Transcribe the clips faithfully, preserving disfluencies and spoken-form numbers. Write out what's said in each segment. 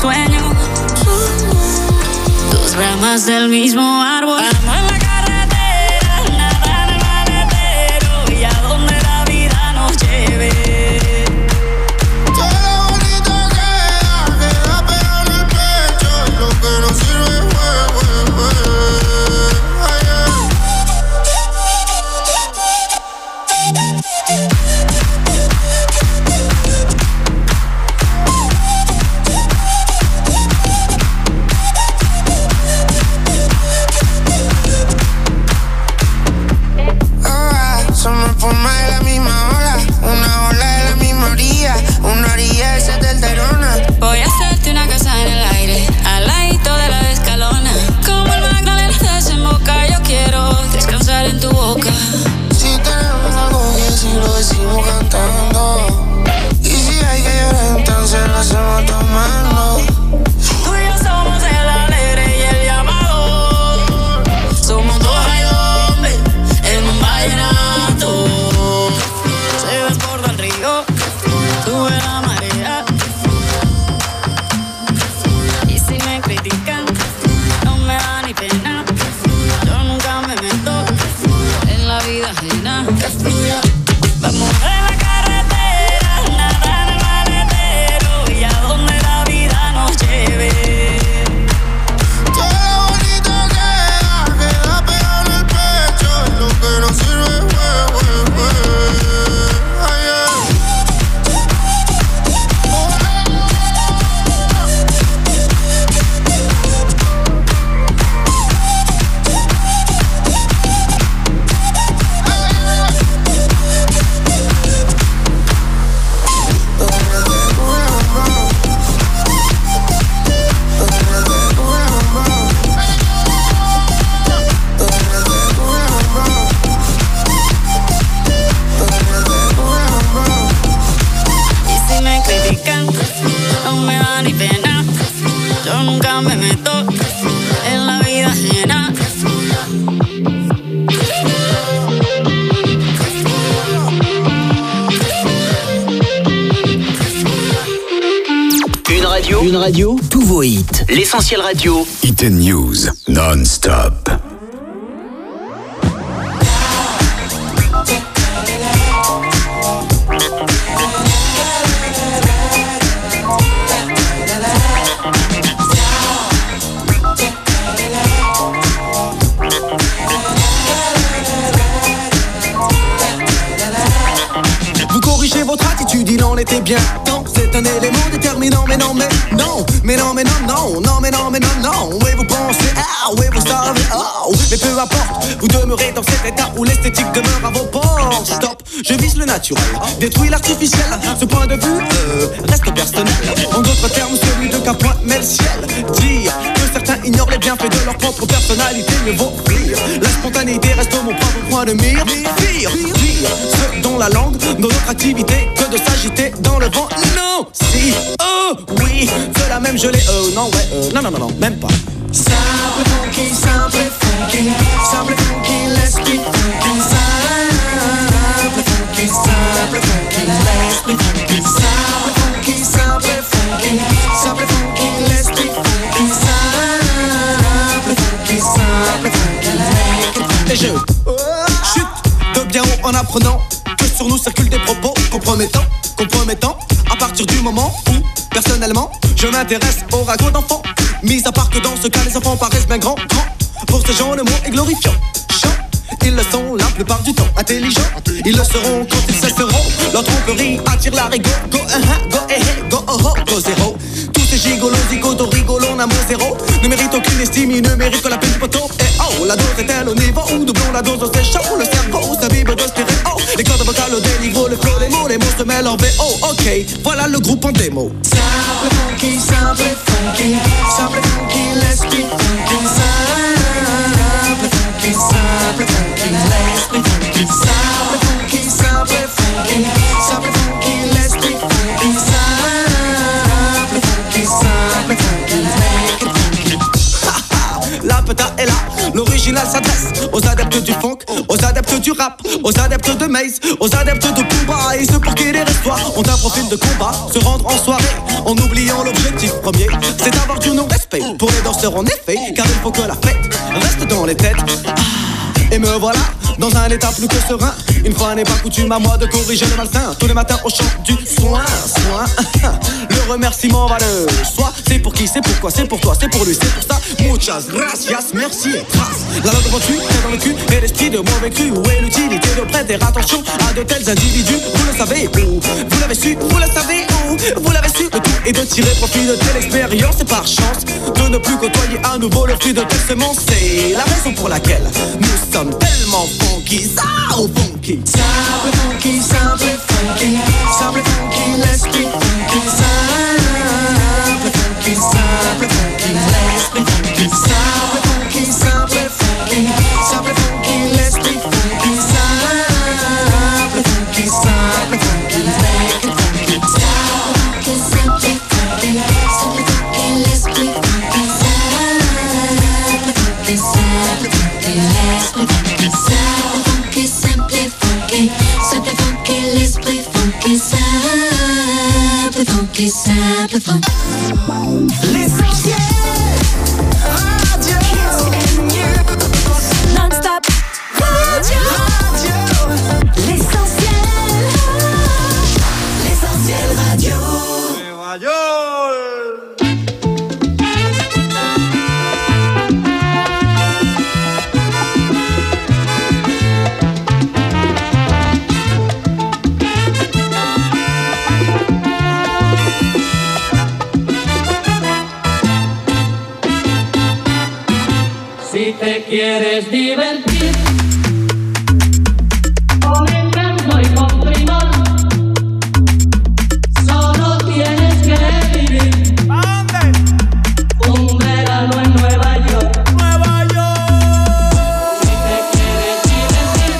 sueño. Dos ramas del mismo árbol. Ando en la carretera, nada en el maletero y a donde la vida nos lleve. Todo lo bonito queda, queda pegado en el pecho y lo que no sirve fue, fue, fue. Ay, ay. Somos forma de la misma ola, una ola de la misma orilla, una orilla esa del Tayrona. Voy a hacerte una casa en el aire, al ladito de la escalona. Como el Magdalena desemboca, yo quiero descansar en tu boca. Si tenemos algo que si lo decimos cantando, y si hay que llorar entonces lo hacemos tomando. Tú y yo somos el alegre y el llamador. Somos dos hombres en un vallenato. Se desborda el río, sube la marea. Y si me critican, no me da ni pena. Yo nunca me meto en la vida ajena. Vamos en la carretera, nada en el maletero y a donde la vida nos lleve. Todo lo bonito queda, queda pegado en el pecho y lo que no sirve fue, fue, fue. Ay, ay. Y si me critican, no me da ni pena. Yo nunca me meto en la vida ajena. Une radio, une radio, tous vos hits. L'Essentiel Radio. Hit and News, non-stop. Vous corrigez votre attitude, il en était bien temps. C'est un élément déterminant, mais non, mais non, mais non, mais non, non, non, mais non, mais non, non. Oui, vous pensez, ah, oui, vous savez, oh, mais peu importe, vous demeurez dans cet état où l'esthétique demeure à vos portes. Stop, je vise le naturel, détruis l'artificiel. Ce point de vue euh, reste personnel. En d'autres termes, celui de qu'un point met le ciel. Dire que certains ignorent les bienfaits de leur propre personnalité, mieux vaut rire. La spontanéité reste mon propre point de mire. Pire, pire, ce dont la langue, dans notre activité, que de s'agiter dans le vent. Non, si, oh, oui, cela même je l'ai, euh, non, ouais, euh, non, non, non, non, même pas. Simple funky, simple funky, simple funky, let's be funky. Simple funky, simple funky, let's be funky. Simple funky, simple funky, simple funky, let's be funky. Simple funky, simple funky, make it funky. Et je chute de bien haut en apprenant que sur nous circulent des propos compromettants, compromettants. À partir du moment où, personnellement, je m'intéresse aux ragots d'enfants. Mis à part que dans ce cas, les enfants paraissent bien grands, grands. Pour ces gens, le mot est glorifiant. Chant, ils le sont la plupart du temps. Intelligents, ils le seront quand ils cesseront. Leur tromperie attire la rigo. Go, uh, uh, go, eh, eh, go, oh, oh, go, zéro. Tous ces gigolos, zigotos, rigolos, n'amour zéro. Ne méritent aucune estime, ils ne méritent que la peine du poteau. Et oh, la dose est-elle au niveau où doublons la dose, c'est chaud. Le cerveau s'abîme de stéréo. Les cordes vocales au déniveau, le flow, les mots, les mots se mêlent en V O. Ok, voilà le groupe en démo. Simple funky, simple funky, simple funky, let's be funky. Simple funky, simple funky, let's be funky. Simple funky, simple funky, simple funky, let's be funky. Simple funky, simple funky, make it funky. La peta est là, l'origine l'original s'adresse aux adeptes du funk, aux adeptes du rap, aux adeptes de Maze, aux adeptes de Pumba et ceux pour qui les restoirs ont un profil de combat. Se rendre en soirée en oubliant l'objectif premier, c'est avoir du non-respect pour les danseurs en effet, car il faut que la fête reste dans les têtes. Ah, et me voilà dans un état plus que serein. Une fois n'est pas coutume à moi de corriger le malsain. Tous les matins au chant du soin, soin. Le remerciement va le soi. C'est pour qui, c'est pourquoi, c'est pour toi, c'est pour lui, c'est pour ça. Muchas gracias, merci et grâce. La langue devant tu, est dans le cul, et l'esprit de mauvais cru. Où est l'utilité de prêter attention à de tels individus? Vous le savez où? Vous l'avez su, vous le savez où? Vous l'avez su, le tout est de tirer profit de telle expérience et par chance de ne plus côtoyer à nouveau le fruit de telle semence. C'est la raison pour laquelle nous sommes tellement funky, ça ou funky. Simple funky, simple funky, simple funky, l'esprit funky. Simple funky, simple funky, l'esprit funky. Simple funky, simple funky, simple funky, l'esprit funky. Simple funky, simple funky, l'esprit funky. Simple funky, simple funky, simple funky, l'esprit funky. Simple funky, simple funky, l'esprit funky. Simple funky, simple funky, simple funky, l'esprit funky. Simple funky, simple funky. L'essentiel radio non-stop radio. L'essentiel, l'essentiel radio. Radio. Si te quieres divertir con encanto y con primor, solo tienes que vivir. ¿A dónde? Un verano en Nueva York. Nueva York. Si te quieres divertir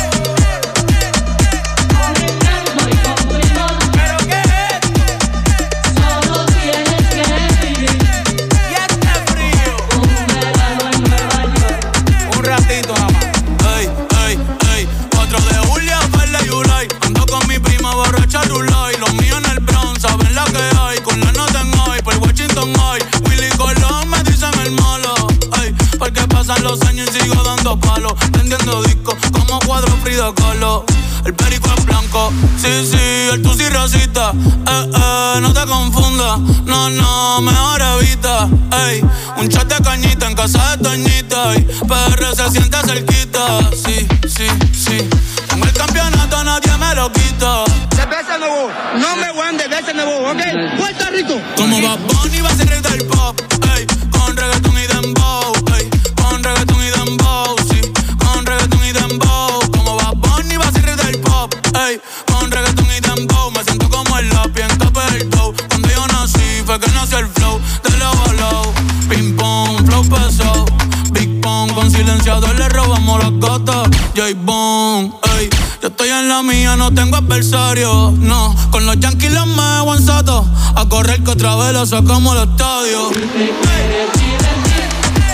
con encanto y con primor, ¿pero qué es? Solo tienes que vivir. Y este frío. Un verano en Nueva York. Un ratito nada más. Ey, ey, ey. cuatro de julio, Verde Yulay. Ando con mi prima borracha Rulay. Los míos en el Bronx, saben la que hay. Con la nota en hoy, por Washington hoy. Willy Colón me dicen el malo. Ey, porque pasan los años y sigo dando palos. Vendiendo discos como cuadro Frida Kahlo. El perico es blanco, sí, sí, el tusi racista. Eh, eh, no te confundas, no, no, mejor evita. Ey, un chat de cañita en casa de Toñita. Y P R se siente cerquita, sí, sí, sí. Con el campeonato nadie me lo quita. De veces nuevo, no me voy de veces nuevo, ¿ok? Puerto Rico. Como Bad Bunny va a ser rey del pop, ey, con reggaeton y dembow, ey, con reggaeton y dembow, sí, con reggaeton y dembow. Como Bad Bunny va a ser rey del pop, ey, con reggaeton y dembow. Me siento como el lápiz en tope del dough. Cuando yo nací fue que nació el flow de low a low. Ping pong, flow pesado, Big Pong. Con silenciador le robamos las gatas, J-Bone, ey. Yo estoy en la mía, no tengo adversario, no. Con los Yankees los me aguanzato. A correr que otra vez lo sacamos al estadio. Si te quieres divertir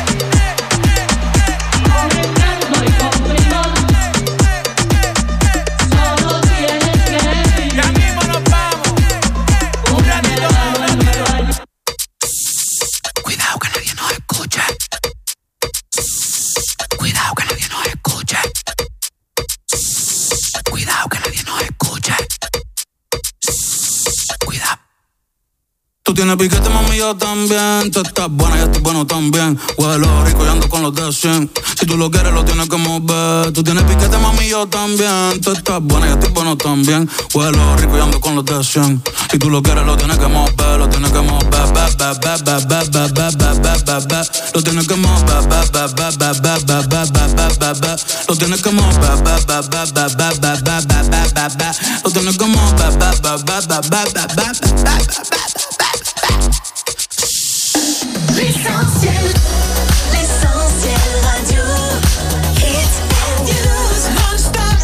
con encanto y con primor, solo tienes que vivir. Ya mismo nos vamos. Un verano en Nueva York. Cuidado que nadie nos escuche. Cuidado que nadie nos escuche. Cuidado que nadie nos escuche. Cuidado. Tú tienes piquete, mami, yo también. Tú estás buena, yo estoy bueno también. Huelo rico y ando con los de cien. Si tú lo quieres, lo tienes que mover. Tú tienes piquete, mami, yo también. Tú estás buena, yo estoy bueno también. Huelo rico y ando con los de cien. Si tú lo quieres, lo tienes que mover. Lo tienes que mover, ba, ba, ba, ba, ba, ba, ba, ba, ba, ba, ba. Lo tienes que mover, ba, ba, ba, ba, ba, ba, ba, ba, ba, ba, ba. Lo tienes que mover, ba, ba, ba, ba, ba, ba, ba, ba, ba, ba, ba. Lo tienes que mover, ba, ba, ba, ba, ba, ba, ba, ba, ba, ba. L'essentiel, l'essentiel radio, hits and news, non-stop.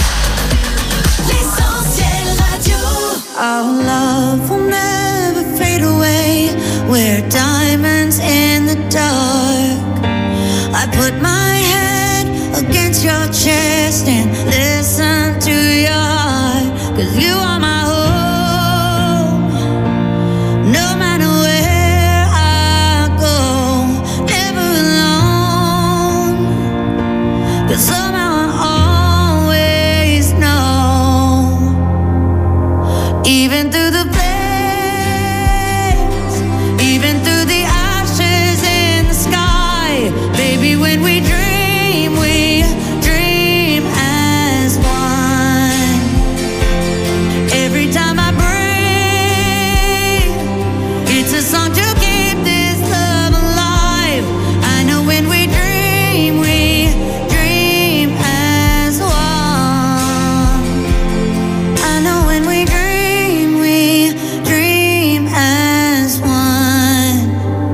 L'essentiel radio. Our love will never fade away. We're diamonds in the dark. I put my against your chest and listen to your heart. 'Cause you are my home, no matter where I go, never alone. 'Cause somehow I always know, even through the flames, even through the ashes in the sky, baby, when we dream, we dream as one. Every time I breathe, it's a song to keep this love alive. I know when we dream, we dream as one. I know when we dream, we dream as one.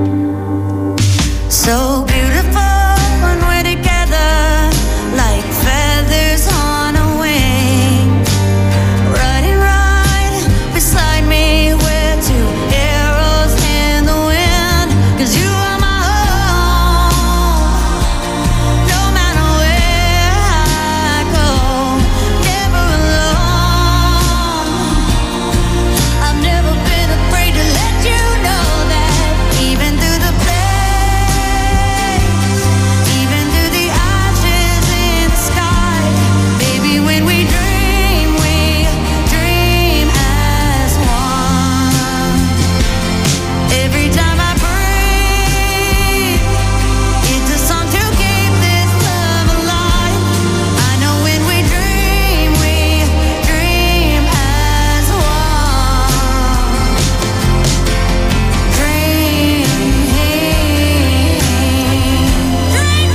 So beautiful when we're together, like feathers on a wing. Riding right beside me, we're two arrows in the wind. 'Cause you are my home, no matter where I go, never alone. I've never been afraid to let you know that even through the flames, even through the ashes in the sky, baby, when we dream, we dream as one. Every time I breathe, it's a song to keep this love alive. I know when we dream, we dream as one. Dream, dream, dream,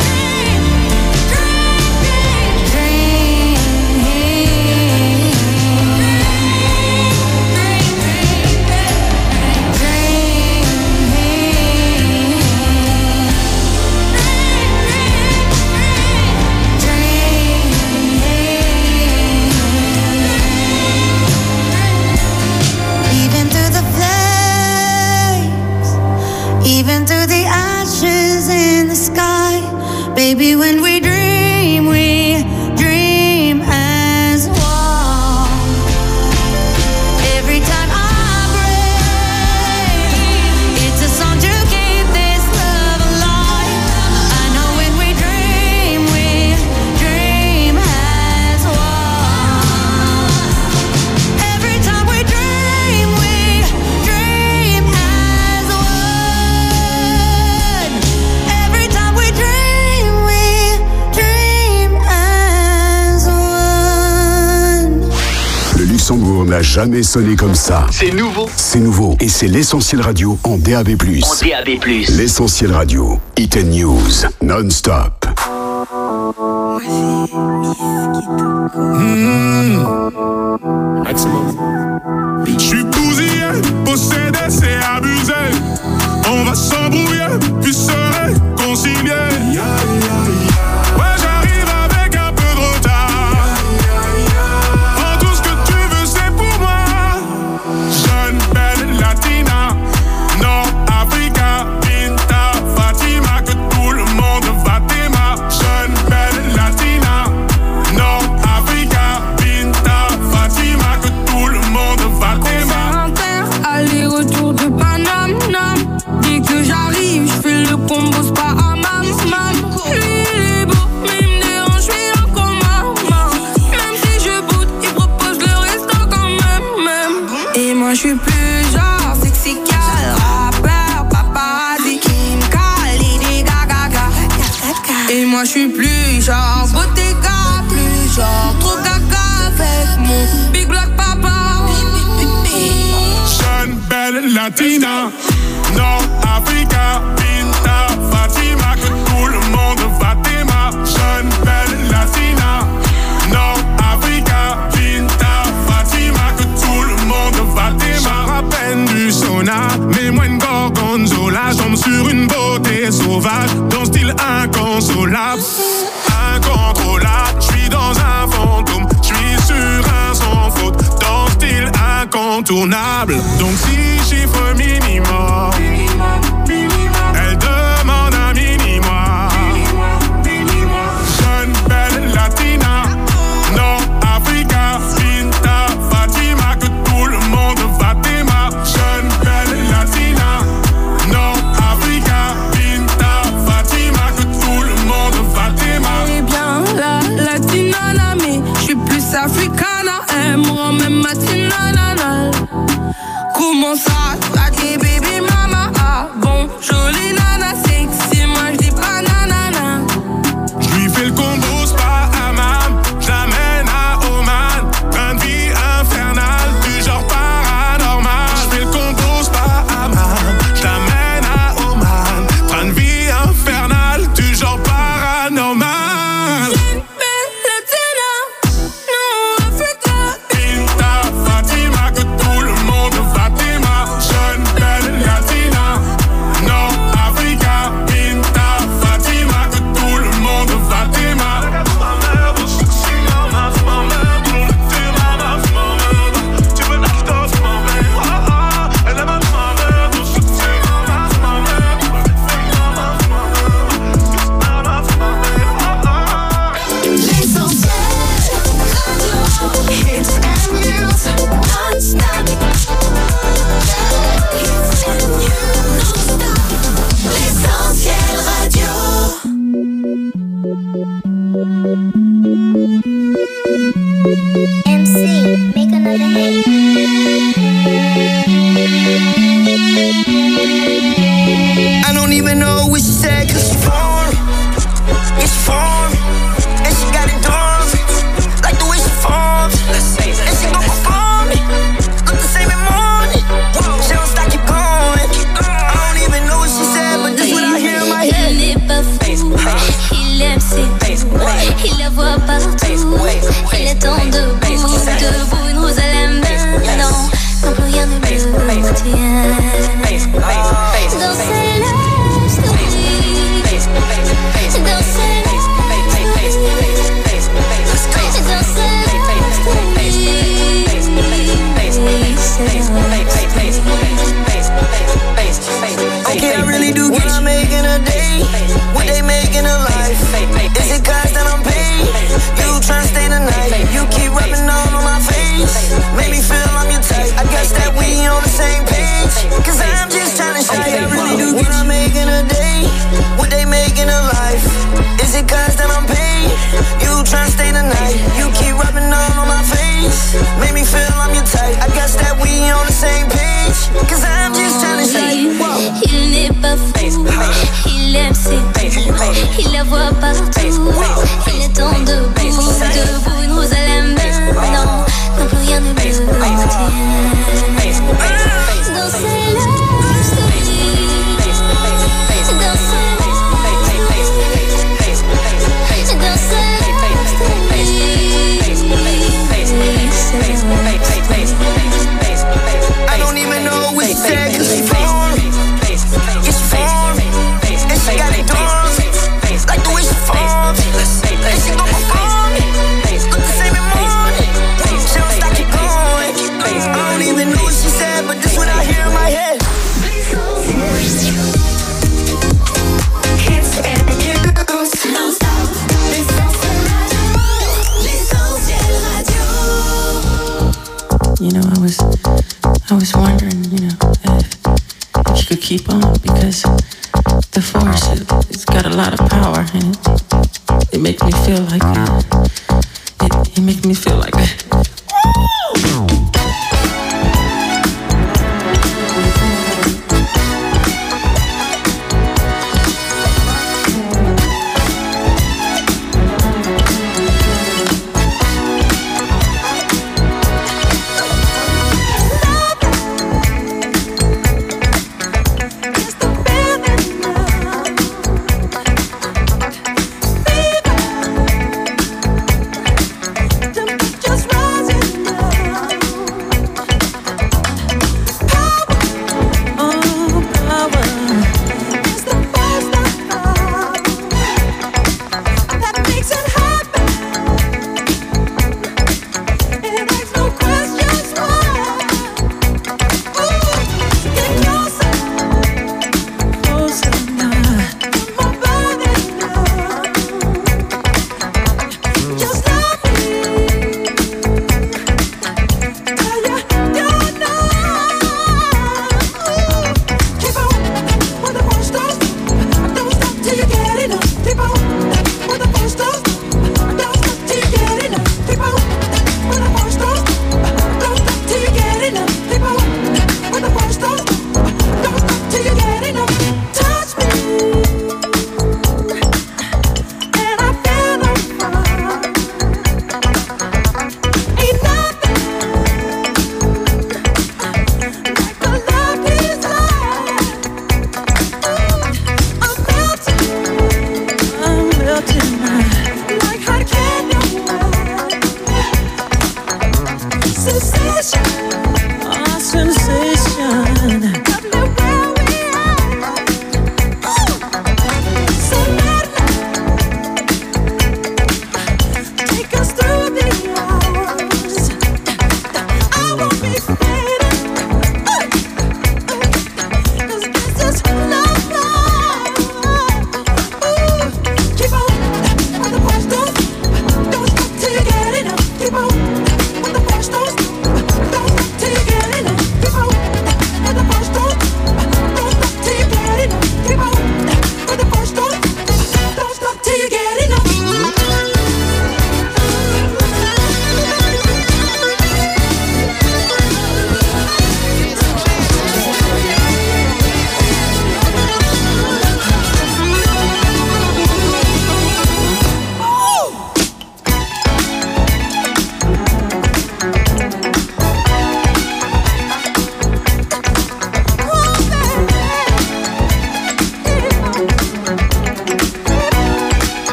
even through the flames, even through the ashes in the sky, baby, when we dream, we dream as one. Every time I breathe, it's a song to keep this love alive. I know when we dream, we dream as one. Every time we dream, we dream as one. Every time we dream, we dream as one. Le Luxembourg n'a jamais sonné comme ça. C'est nouveau. C'est nouveau et c'est l'Essentiel Radio en D A B plus. En D A B plus. L'Essentiel Radio, Hit and News, non-stop. Je suis bousillé, possédé, c'est abusé. On va s'embrouiller, puis se réconcilier. Ouais, j'arrive avec un peu de retard. Prends tout ce que tu veux, c'est pour moi. Jeune, belle, latina, Nord-Africa, Pinta, Fatima, que tout le monde va t'aimer. Jeune, belle, latina, Nord-Africa, Pinta, Fatima, que tout le monde va t'aimer. Aller-retour de Paname, nam. Dès que j'arrive, je fais le combo, c'est pas à mam, mam. Lui, il est beau, mais il me dérange, je suis en coma, mam. Même si je boude, il propose le resto quand même, même. Et moi, je suis plus genre sexy gal, rappeur, paparazzi, Kim K, Lady Gaga, Gaga. Et moi, je suis plus genre Bottega, plus genre trop gaga avec mon big black papa. Jeune, belle, latina, Nord-Africa, Pinta, Fatima, que tout le monde va t'aimer. Jeune, belle, latina, Nord-Africa, Pinta, Fatima, que tout le monde va t'aimer. Je rappelle du sauna, mais moi une gorgonzola, j'tombe sur une beauté sauvage, dans style inconsolable, incontrôlable. J'suis dans un fantôme, j'suis sur un sans faute, dans style incontournable. Donc si chiffre minimum, elle demande un mini-moi. Jeune, M C, make another hit. I don't even know what she said, cause she foreign. Yeah, she foreign. And she got it done. Like the way she forms. And she gon' perform it. Look the same in morning. She don't stop, keep going. I don't even know what she said, but this what I hear in my head. Il n'est pas fou, il aime ses coups, il la voit partout, il attend debout, debout, une rose à la main, non, quand plus rien ne le tient. Dans ses love stories, dans ses love stories, dans ses Okay, I really do get I'm making a day. What they making a life? Is it cause that I'm paid? You tryna stay the night. You keep rubbing all on my face. Make me feel I'm your type. I guess that we on the same page. Cause I'm just tryna show you I really do get I'm making a day. What they making a life? Is it cause that I'm paid? You tryna stay the night. You keep rubbing all on my face. Make me feel I'm your type. I guess that we on the same page. Cause I'm just tryna show you. Il n'est pas fou, il aime ses coups, il la voit partout, il attend debout, debout, une rose à la main, non, quand plus rien ne le tient. Dans ses love stories, dans ses dans ses love stories. I don't even know what she said, cause she foreign. Yeah, she foreign. And she got it done. Like the way she forms. And she gon' perform it. Look the same in morning. She don't stop, keep going. I don't even know what she said, but this what I hear in my head. Hits and news. Non-stop. L'essentiel radio. You know, I was, I was wondering, you know, if, if you could keep on, because the force, it, it's got a lot of power, and it, it makes me feel like, it, it makes me feel like. Just right.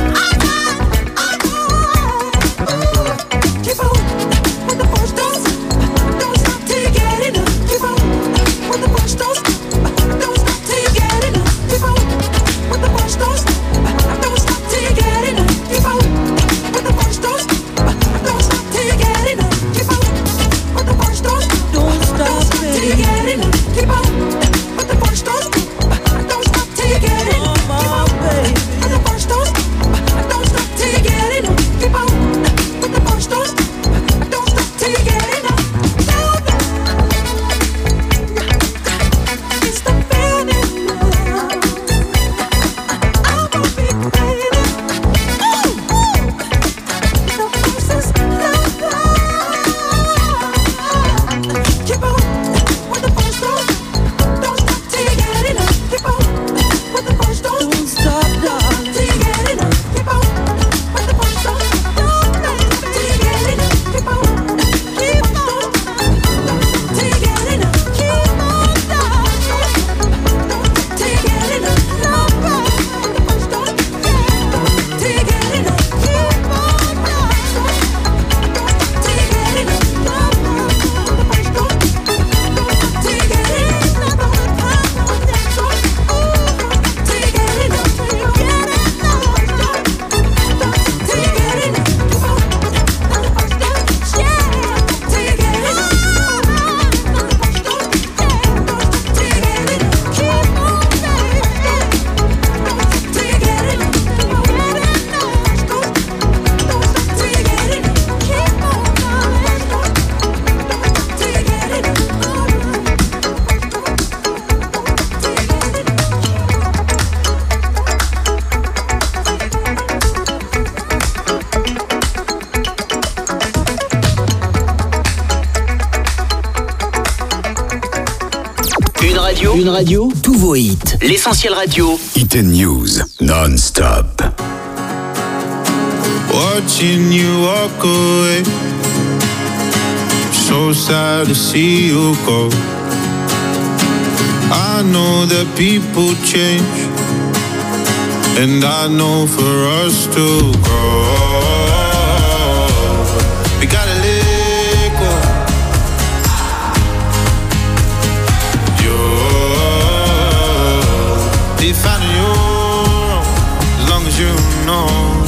radio, une radio, tous vos hits. L'Essentiel Radio. Hit and News, non-stop. Watching you walk away, so sad to see you go. I know that people change, and I know for us to grow, we gotta let go. You're defining your own, as long as you know.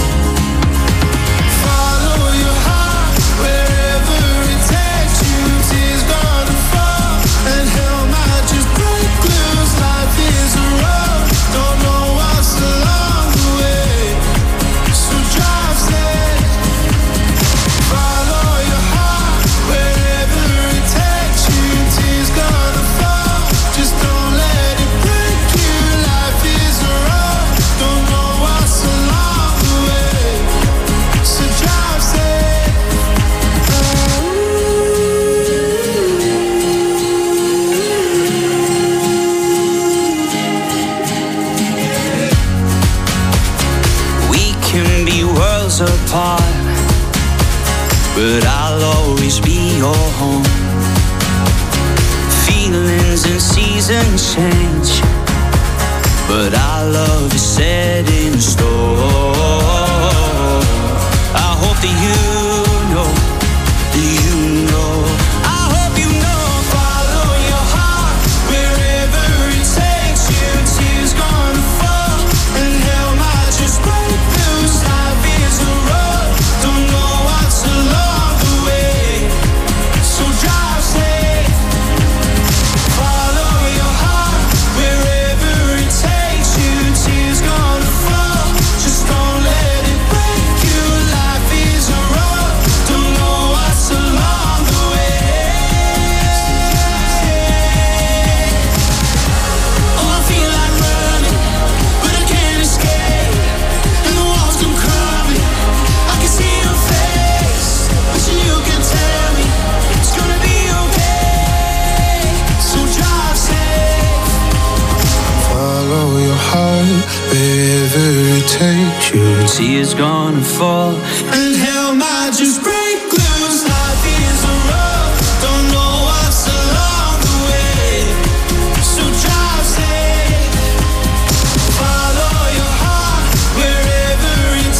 Apart, but I'll always be your home. Feelings and seasons change, but our love is set in stone. I hope that you know, you know. I hope you know. Follow your heart wherever it takes you. Tears gonna fall and hell might just break loose. Life is a road, don't know what's along the way, so drive safe. Follow your heart wherever it takes you. Tears gonna fall, just don't let it break you. Life is a road, don't know what's along the way. Oh, I feel like running, but I can't escape, and the walls come crumbling. I can see your face, but you can tell me it's gonna be okay, so drive safe. Follow your heart wherever it takes you. Tears gonna fall And hell might just break loose. Life is a road, don't know what's along the way, so drive safe. Follow your heart wherever it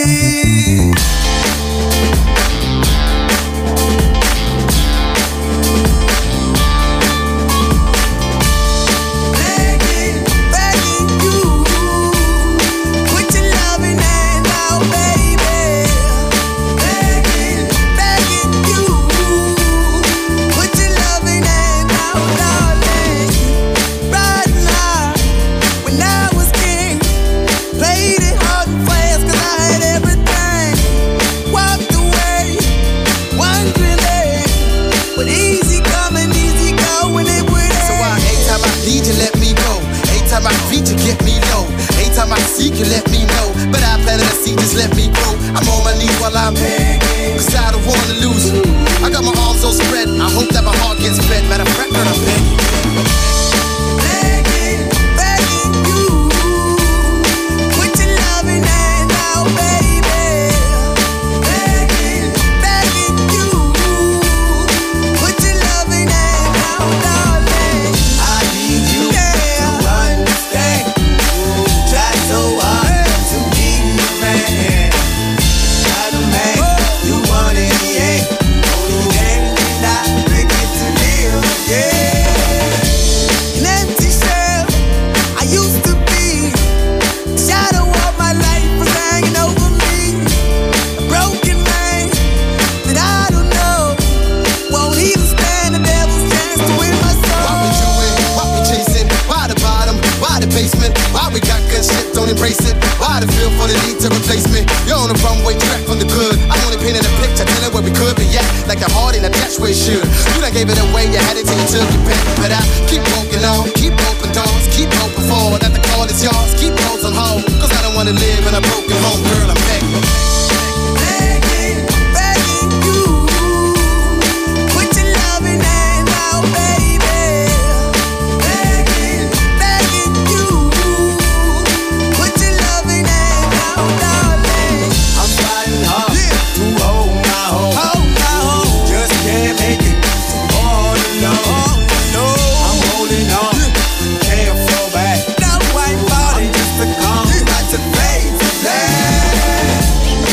Just a call, got to face that.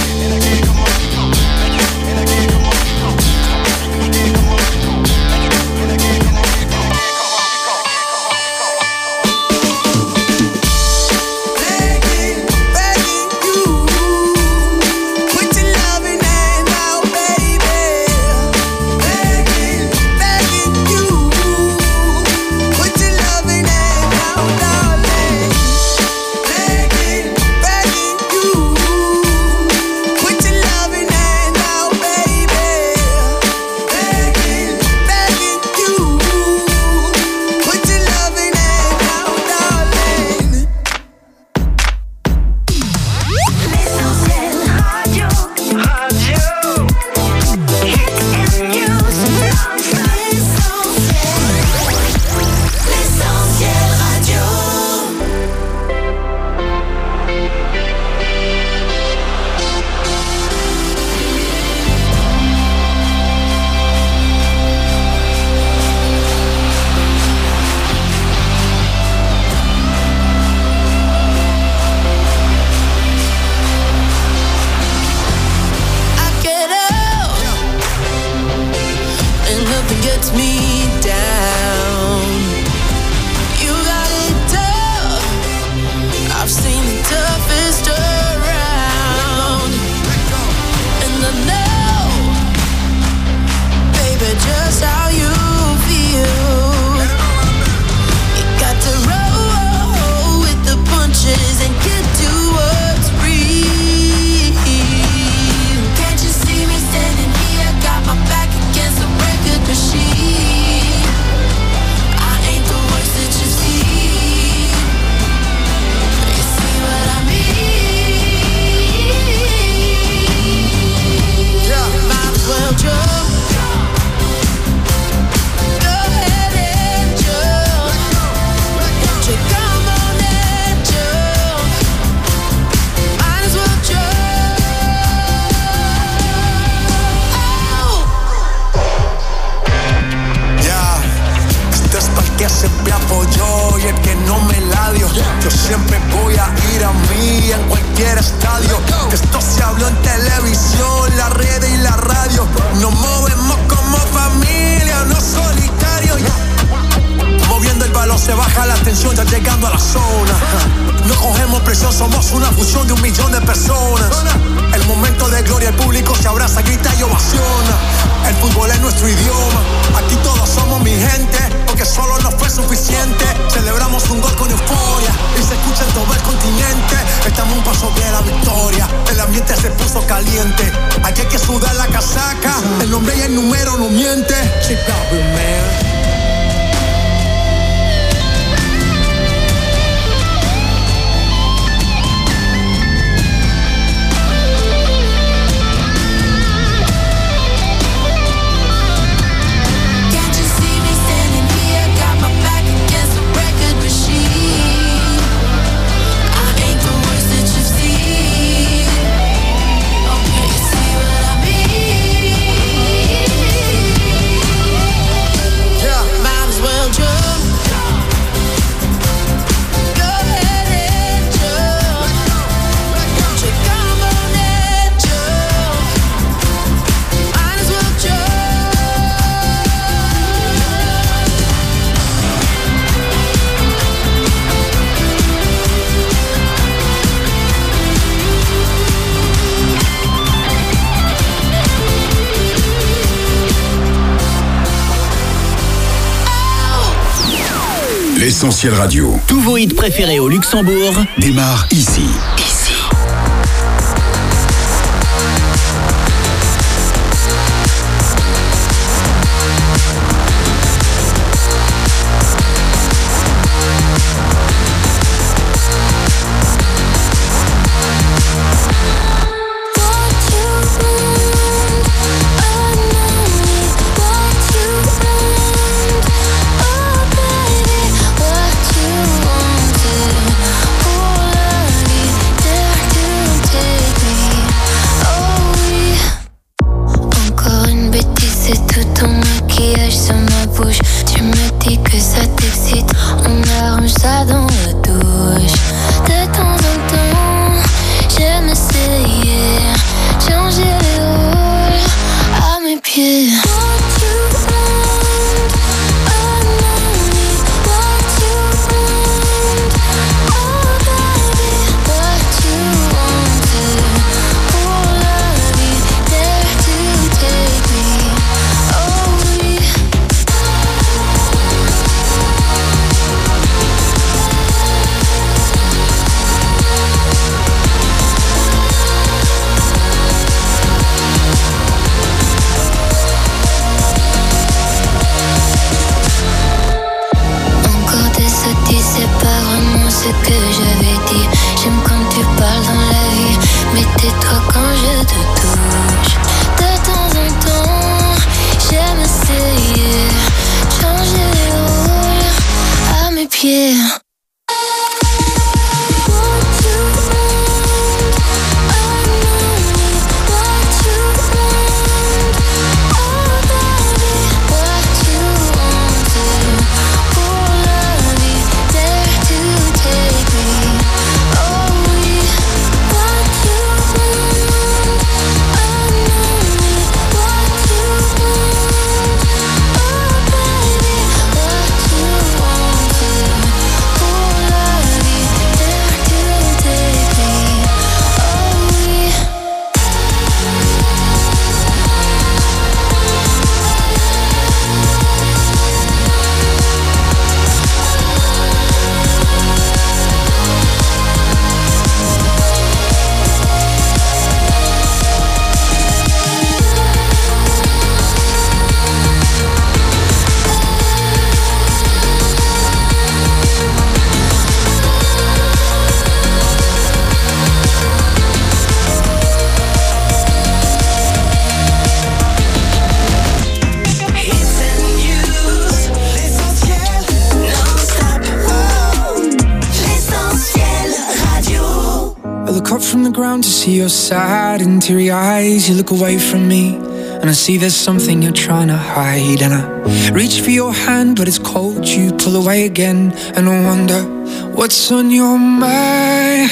emoción de un millón de personas. El momento de gloria, el público se abraza, grita y ovaciona. El fútbol es nuestro idioma, aquí todos somos mi gente, porque solo no fue suficiente. Celebramos un gol con euforia y se escucha en todo el continente. Estamos un paso de la victoria, el ambiente se puso caliente. Aquí hay que sudar la casaca, el nombre y el número no miente. Chicago, man. L'Essentiel Radio. Tous vos hits préférés au Luxembourg démarre ici. Ici. To see your sad and teary eyes, you look away from me, and I see there's something you're trying to hide. And I reach for your hand, but it's cold. You pull away again, and I wonder what's on your mind.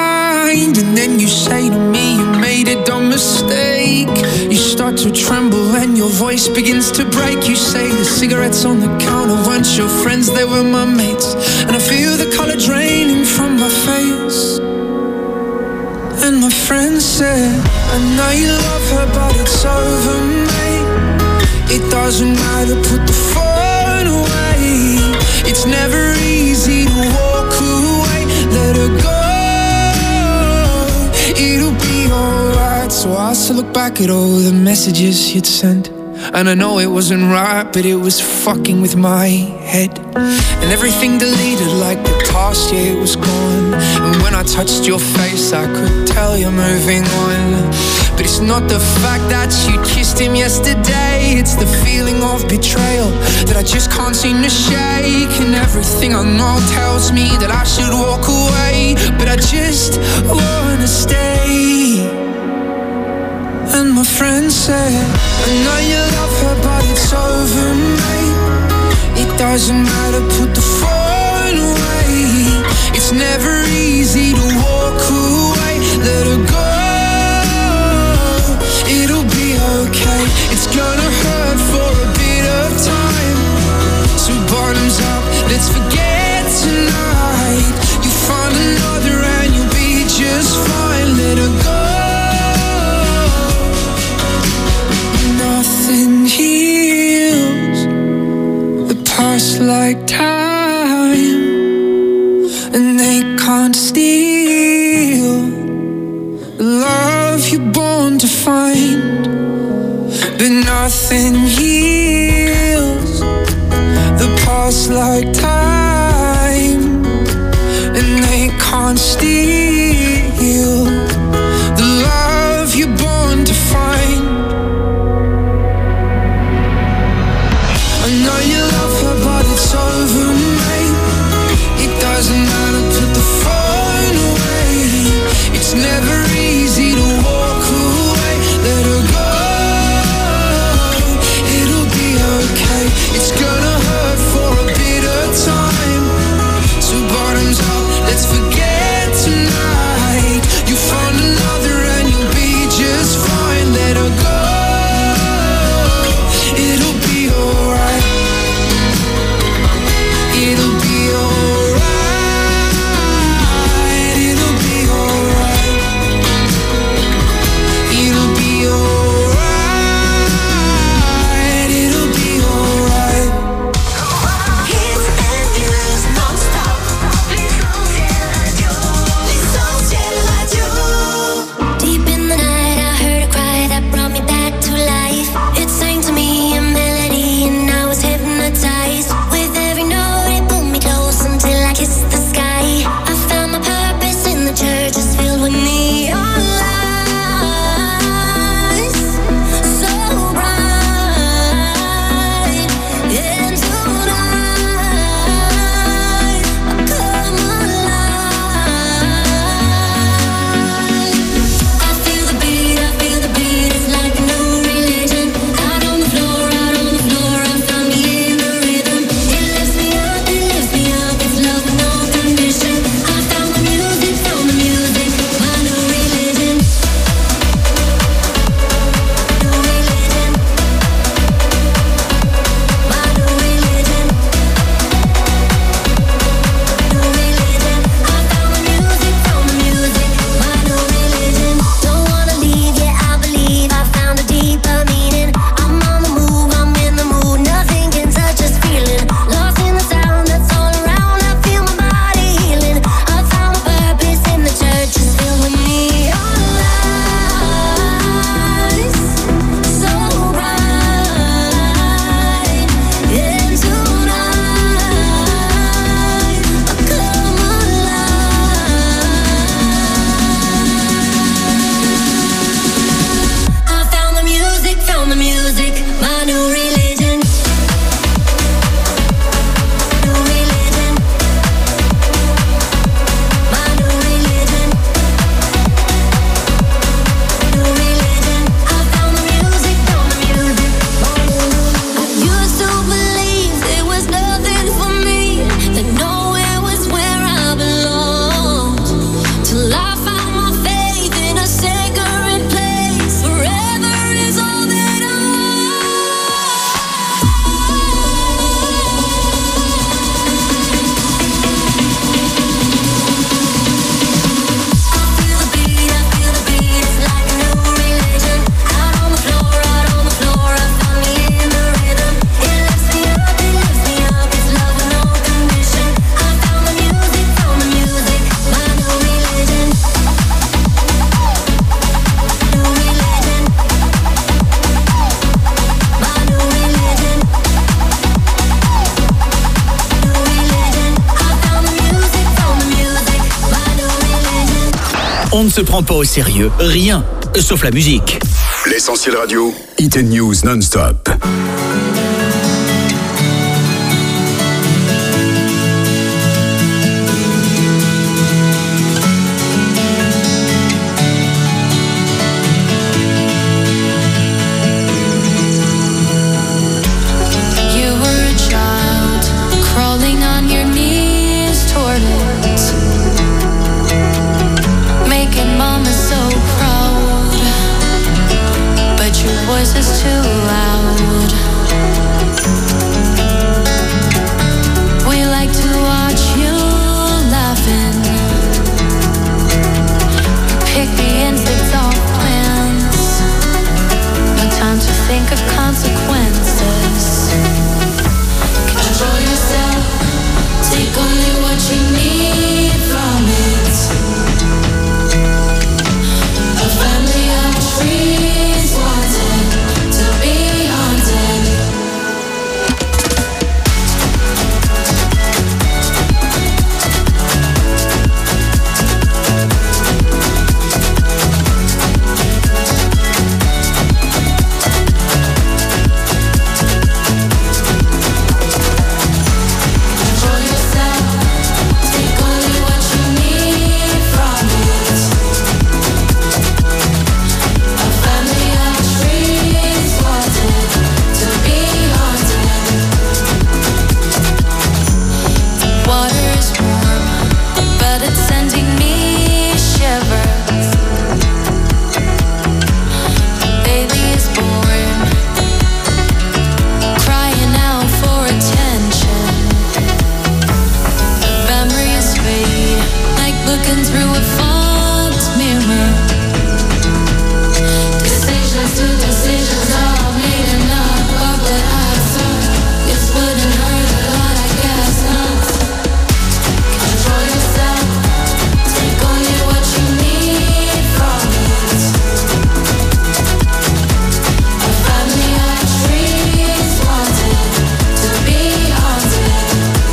And then you say to me, you made a dumb mistake. You start to tremble, and your voice begins to break. You say the cigarettes on the counter weren't your friends, they were my mates. And I feel the color draining from my face. And my friend said, I know you love her, but it's over, mate. It doesn't matter, put the phone away. It's never easy to walk away. Let her go, it'll be alright. So I still look back at all the messages you'd sent, and I know it wasn't right, but it was fucking with my head. And everything deleted like the past, yeah, it was gone. And when I touched your face, I could tell you're moving on. But it's not the fact that you kissed him yesterday, it's the feeling of betrayal that I just can't seem to shake. And everything I know tells me that I should walk away, but I just wanna stay. And my friend said, I know you love her, but it's over, mate. It doesn't matter, put the phone away. It's never easy to walk away. Let her go, it'll be okay. It's gonna hurt for a bit of time. So bottoms up, let's forget tonight. You find another and you'll be just fine. Let her go. Nothing heals the past like time, and they can't steal the love you're born to find. But nothing heals the past like time, and they can't steal the love you're born to find. I know you love her, but it's over, mate. It doesn't matter, put the phone away. It's never easy to walk away. Let her go, it'll be okay. It's gonna hurt for a bit of time. So bottoms up, let's forget tonight. on ne se prend pas au sérieux. Rien, sauf la musique. L'Essentiel Radio, Hit and News non-stop. Voice is too loud. We like to watch you laughing. Pick the insects off plants. No time to think of consequences. Control yourself. Take only what you need from it. A family of trees wanted to be haunted. Control yourself. Take only what you need from it. A family of trees wanted to be haunted. Water is warm, but it's sending me shivers. Baby is born, crying out for attention. Memories fade, like looking through a fogged mirror. Decisions to decisions all made enough of what I thought. This wouldn't hurt a lot, I guess not. Control yourself. Take only what you need from it. A family of trees wanted to be haunted.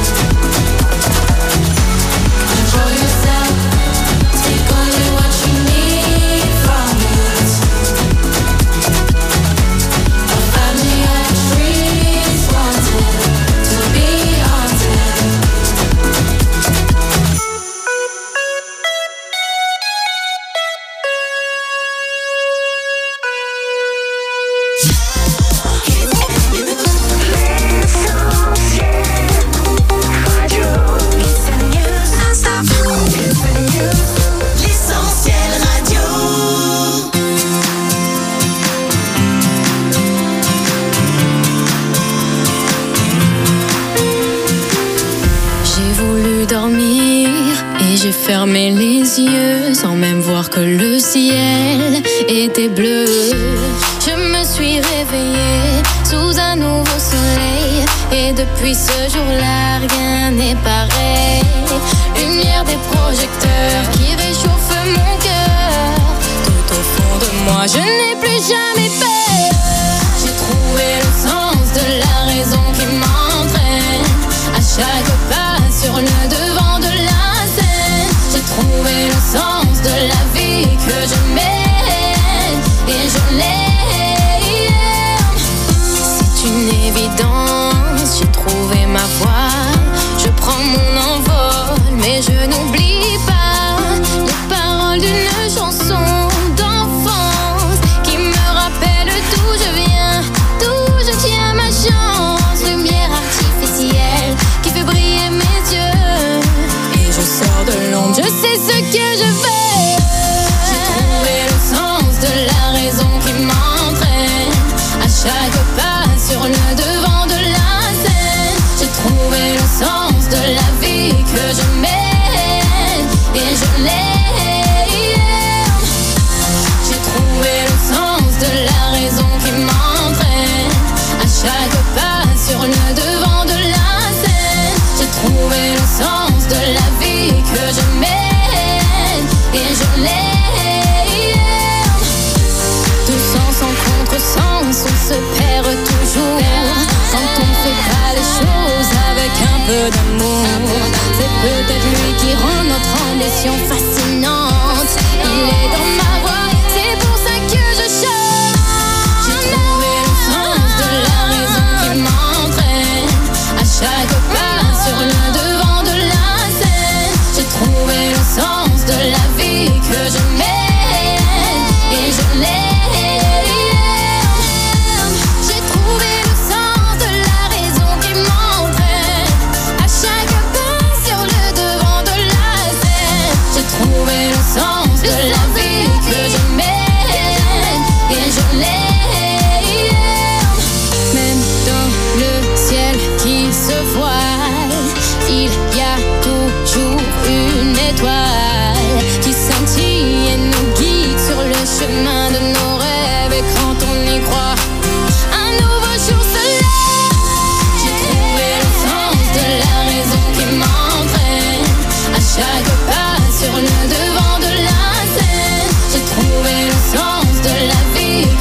Control yourself. Take only what you need from it. A family of trees wanted to be haunted. L'essentiel radio. J'ai voulu dormir et j'ai fermé les yeux sans même voir que le ciel était bleu. Je me suis réveillée sous un nouveau soleil et depuis ce jour-là rien n'est pareil. Lumière des projecteurs qui réchauffe mon cœur. Tout au fond de moi je n'ai plus jamais peur. J'ai trouvé le sens de la raison qui m'entraîne à chaque pas sur le devant de la scène. J'ai trouvé le sens de la vie que je mène et je l'aime. C'est une évidence, j'ai trouvé ma voie. Je prends mon envol, mais je n'oublie pas les paroles d'une chanson d'enfance qui me rappelle d'où je viens, d'où je tiens ma chance. Lumière artificielle qui fait briller mes yeux et je sors de l'ombre, je sais ce que je veux. J'ai trouvé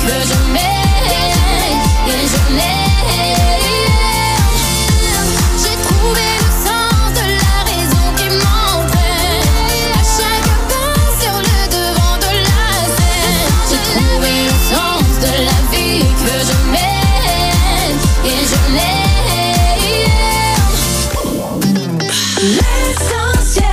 que je m'aime et je l'aime. J'ai trouvé le sens de la raison qui m'entraîne à chaque pas sur le devant de la scène. J'ai trouvé le sens de la vie que je m'aime et je l'aime. L'essentiel.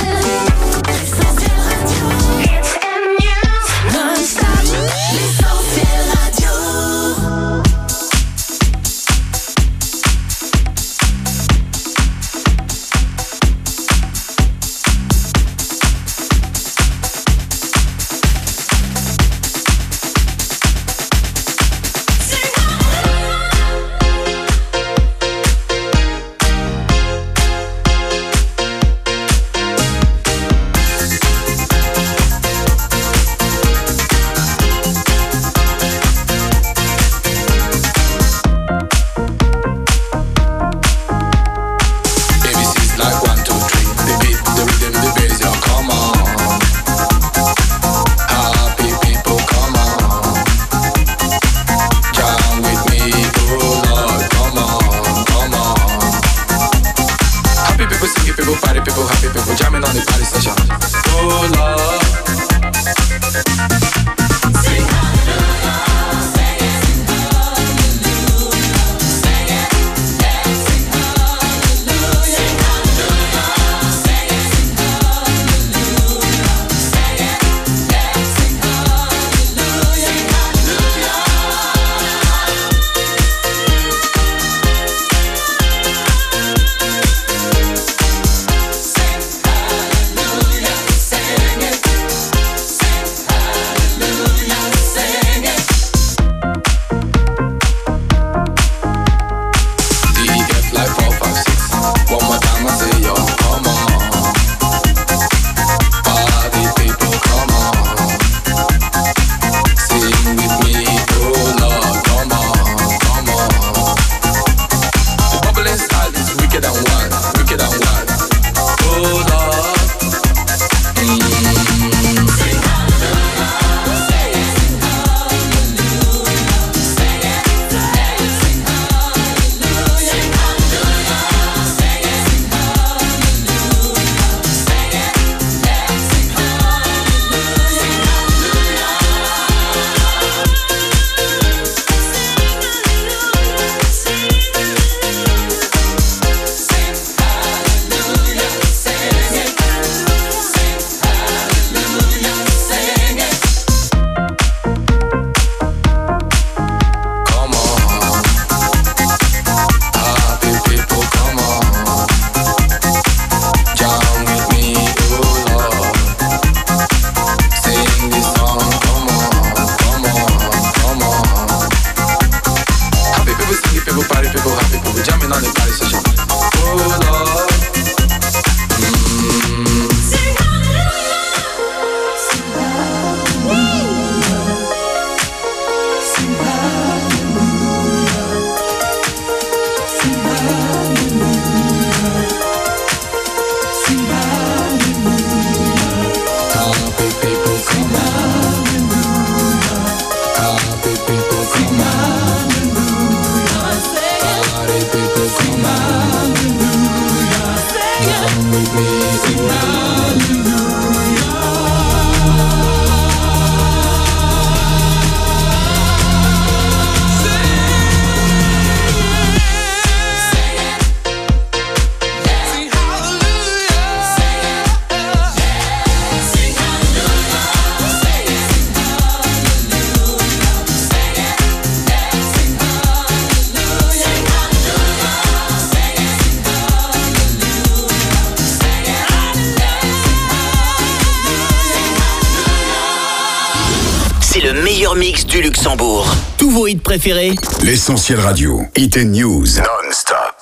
Le meilleur mix du Luxembourg. Tous vos hits préférés. L'Essentiel Radio. Hit and News. Non-stop.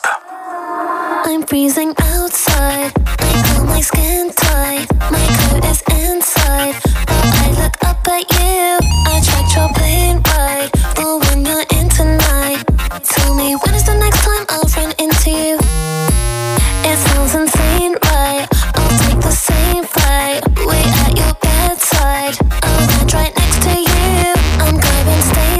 I'm freezing outside. I feel my skin tight. My coat is inside. But I look up at you. I tried your plane ride. But when you're in tonight, tell me when is the next time I'll run into you? It sounds insane, right? I'll take the same flight. Wait at your bedside. I'll land right next to you. I'm going stay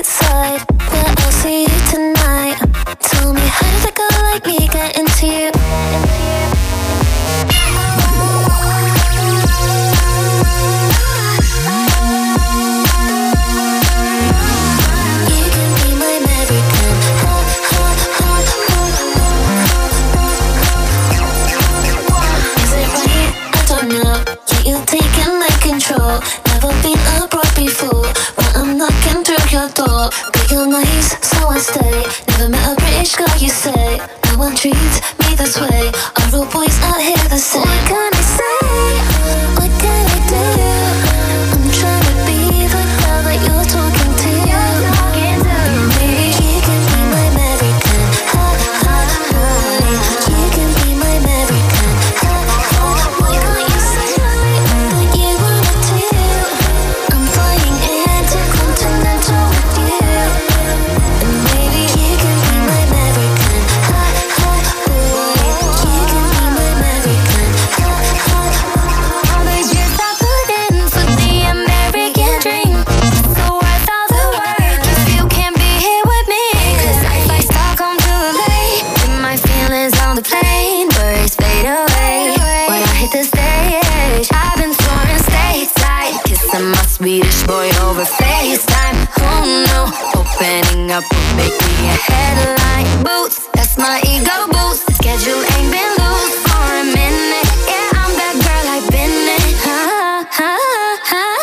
door. But you're nice, so I stay. Never met a British girl, you say. No one treats me this way. Are all boys out here the same? What can I say? What can I do? I'm trying to be the girl that you're talking to. Maybe you can be my American. Ha ha ha. You can be my American. Ha ha. Why can't you say that you wanna do? I'm flying intercontinental with you. And maybe you can be my American. Ha ha. You can be my American. Ha ha. All the years I put in for the American dream, so worth all the work if you can't be here with me. 'Cause if I Stockholm to L A, then my feelings on the plane birds fade away. When I hit the stage, I've been touring stateside, kissing my Swedish boy over FaceTime. Oh no, opening up will make me a headline. Boots, that's my ego boost. Schedule ain't been loose for a minute. Yeah, I'm that girl I've been in. Ha ha ha ha.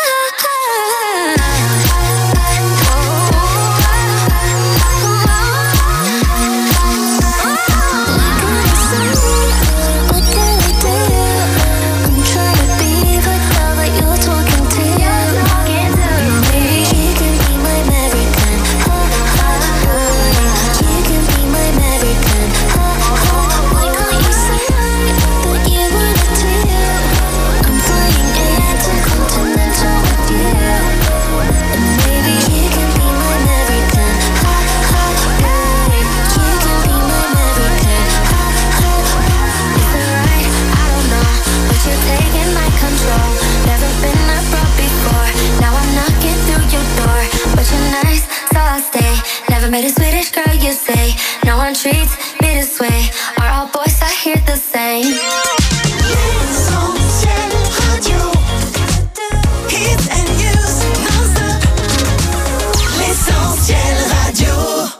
What can I do? I'm trying to be the girl that you're talking to. Maybe you can be my American. Ha ha ha. You can be my American. Ha ha. Why can't you say that you wanna do? I'm flying intercontinental with you. And maybe you can be my American. Ha ha. You can be my American. Ha ha. Is it right? I don't know, but you're taking my control. Never been abroad before. Now I'm knocking through your door. But you're nice, so I'll stay. Never met a Swedish girl, you say. No one treats me this way. Are all boys out here the same? L'essentiel radio. Hits and news non-stop. L'essentiel radio.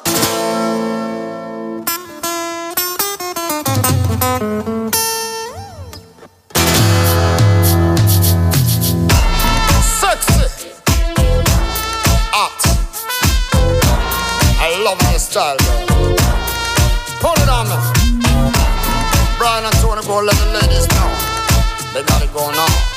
Sexy, hot. I love your style, girl. Put it on me. Brian and Tony, go let the ladies know they got it going on.